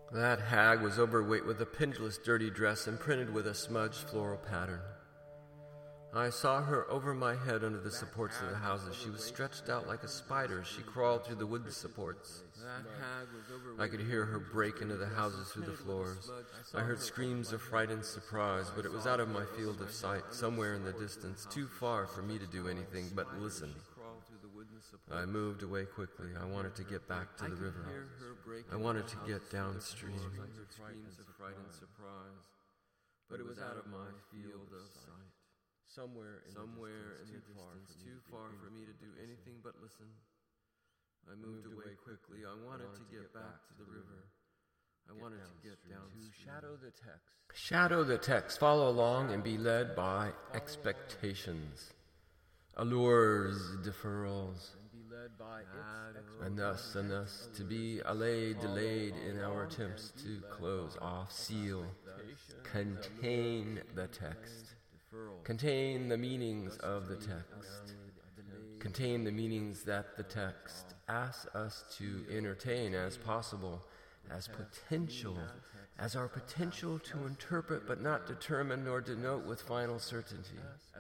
That hag was overweight with a pendulous dirty dress imprinted with a smudged floral pattern. I saw her over my head under the supports of the houses. She was stretched out like a spider as she crawled through the wooden supports. I could hear her break into the houses through the floors. I heard screams of fright and surprise, but it was out of my field of sight, somewhere in the distance, too far for me to do anything but listen. I moved away quickly. I wanted to get back to the river. I wanted to get downstream. Screams of fright and surprise, but it was out of my field of sight. Somewhere in the distance, too far for me to do anything but listen. I moved away quickly. I wanted to get back to the river. I wanted to get downstream. To shadow the text. Shadow the text. Follow along and be led by expectations, allures, deferrals, and thus to be allayed, delayed in our attempts to close off, seal, contain the text. Contain the meanings of the text. Contain the meanings that the text asks us to entertain as possible, as potential, as our potential to interpret but not determine nor denote with final certainty.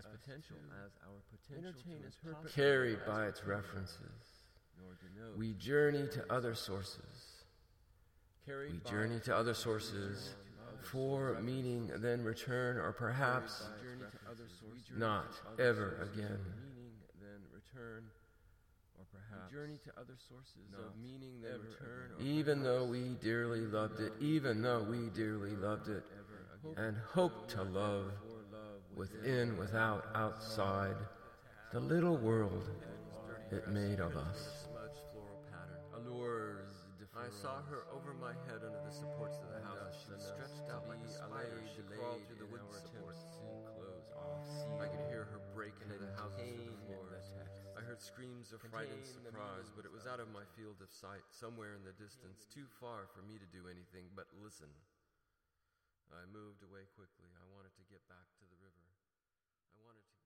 Carried by its references. We journey to other sources. We journey to other sources for meaning, then return, or perhaps not ever again. Journey to other sources of meaning, then return. Even though we dearly loved it, and hoped to love, within, without, outside, the little world it made of us. Allures. I saw her over my head under the supports of the houses. She was stretched out like a spider. She crawled through the wooden supports to close off. I could hear her break into the houses through the floors. I heard screams of fright and surprise, but it was out of my field of sight, somewhere in the distance, too far for me to do anything but listen. I moved away quickly. I wanted to get back to the river. I wanted to